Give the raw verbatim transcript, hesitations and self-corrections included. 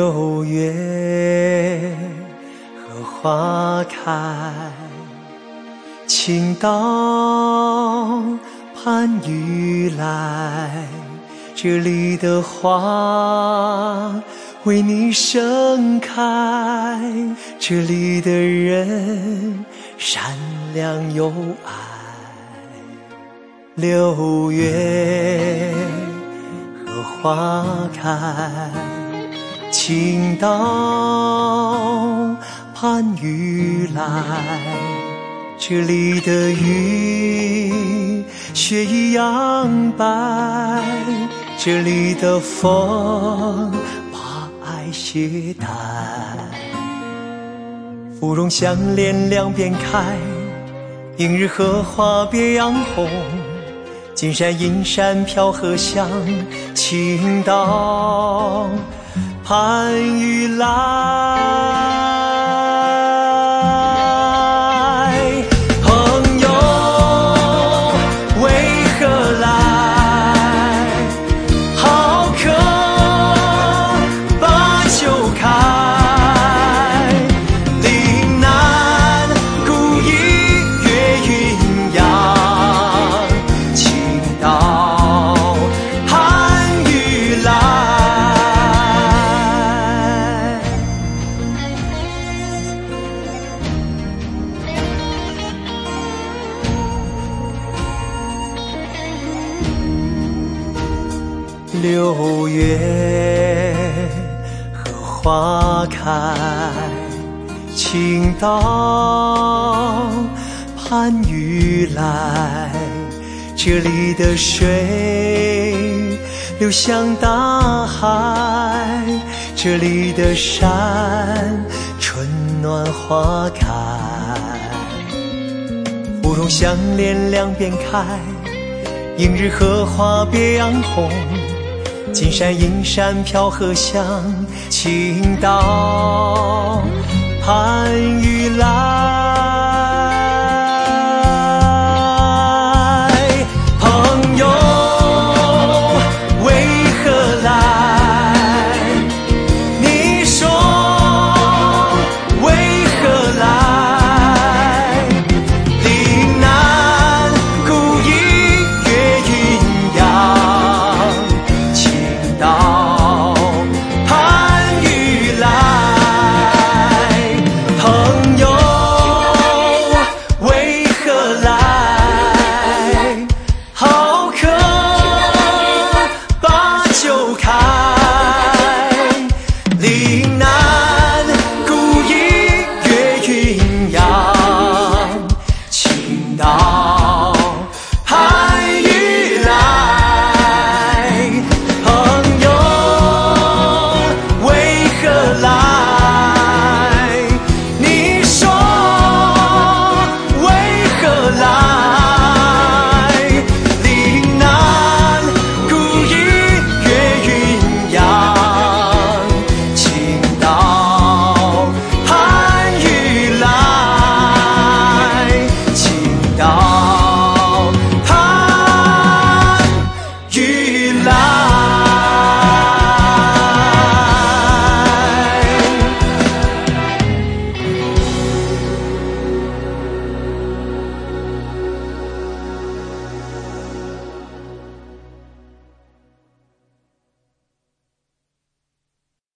六月荷花开，青岛盼雨来，这里的花为你盛开，这里的人善良有爱。六月荷花开，青岛盼雨来，这里的雨雪一样白，这里的风把爱携带。芙蓉相连两边开，映日荷花别样红，金山银山飘荷香，青岛盼雨来。朋友为何来？好客把酒开，岭南古意月云扬，青岛盼雨来。六月荷花开，青岛盼雨来，这里的水流向大海，这里的山春暖花开。芙蓉相连两边开，映日荷花别样红，金山银山飘荷香，青岛盼雨来。